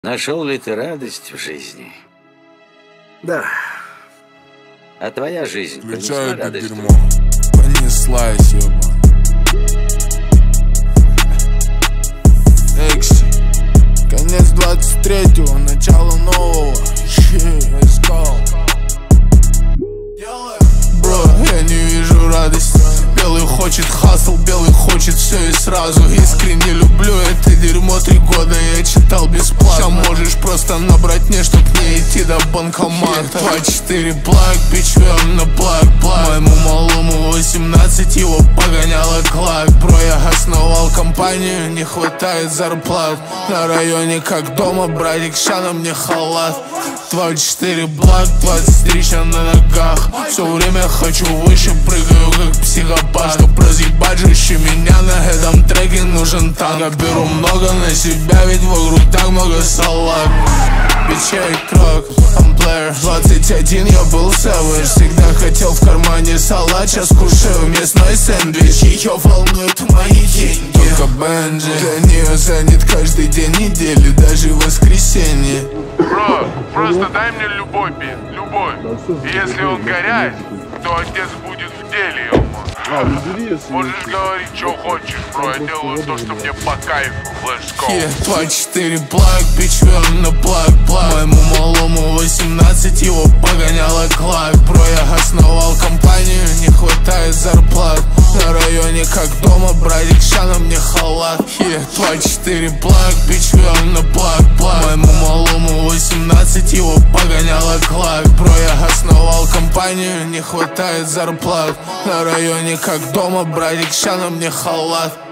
Нашел ли ты радость в жизни? Да. А твоя жизнь принесла Включаю это радость? дерьмо. Понеслась, ёба. Экси. Конец 23-го, начало нового. Let's go. Бро, я не вижу радости. Белый хочет хасл, белый хочет все и сразу. Искренне люблю это дерьмо, 3 года я читал бесплатно. Можешь просто набрать мне, чтоб не идти до банкомата. 2-4 благ, бич, на благ. Моему малому 18, его погоняла клак. Бро, я основал компанию, не хватает зарплат. На районе как дома, братик, ща на мне халат. 2-4 благ, 23 ща на ногах. Все время хочу выше, прыгаю как психопат. Чтоб разъебать жестче меня, на этом треке нужен танк. Я беру много на себя, ведь вокруг так много салат. Бичей крок, I'm player. 21 я был savage. Всегда хотел в кармане салат, сейчас кушаю мясной сэндвич. Ее волнуют мои деньги, только Бенджи. Для нее занят каждый день недели, даже в воскресенье. Бро, просто дай мне любой бит, любой. И если он горяет, то отец будет в деле, ёма. Можешь говорить, что хочешь, бро, я делаю то, что мне по кайфу. Let's go. 2-4 благ, бич, на благ. Моему малому 18, его погоняла клак. Бро, я основал компанию, не хватает зарплат. На районе как дома, братик, ща на мне халат. 2-4 благ, бич, на благ. Моему малому 18, его погоняла клак. Бро, я основал компанию, не хватает зарплат. На районе как дома, братик, ща на мне халат.